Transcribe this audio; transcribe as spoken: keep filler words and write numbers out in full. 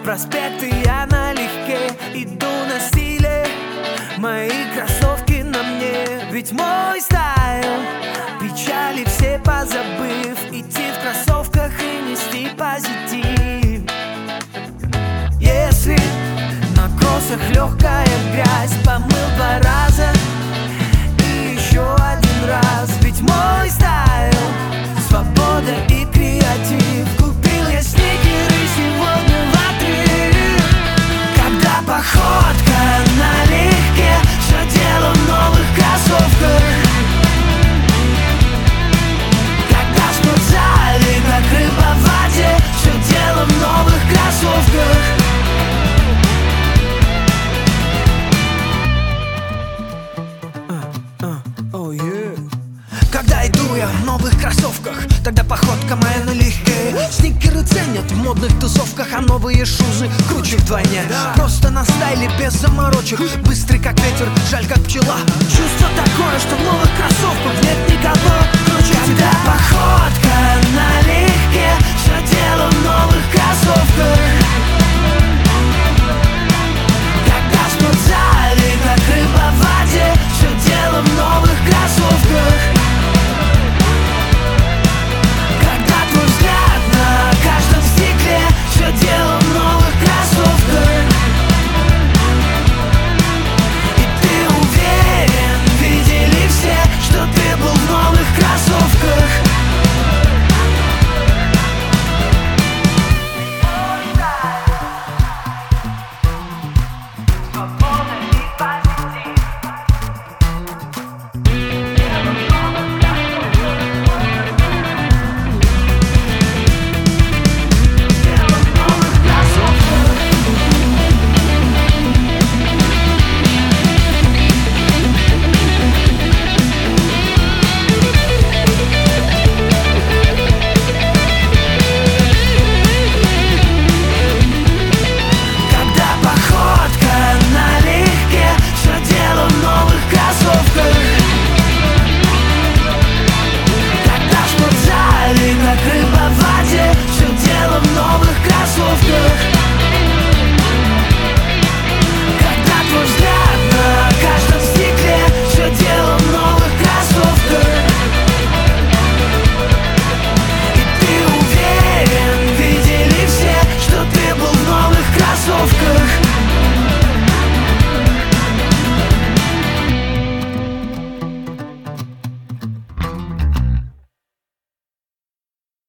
проспекты я налегке иду на стиле, мои кроссовки на мне, ведь мой стайл. Печали все позабыв, идти в кроссовках и нести позитив. Если на кроссах легкая грязь, помыл два раза и еще один раз, ведь мой стайл — свобода и креатив. Купил я сникеры сегодня в отрыв, когда походка налегке, все дело в новых кроссовках. Когда в спортзале, как рыба в воде, все дело в новых кроссовках. Когда иду я в новых кроссовках, тогда походка моя налегке. Сникеры ценят в модных тусовках, а новые шузы круче вдвойне. Просто на стайле без заморочек, быстрый как ветер, жаль как пчела. Чувство такое, что в новых кроссовках нет никого круче тебя. Походка налегке.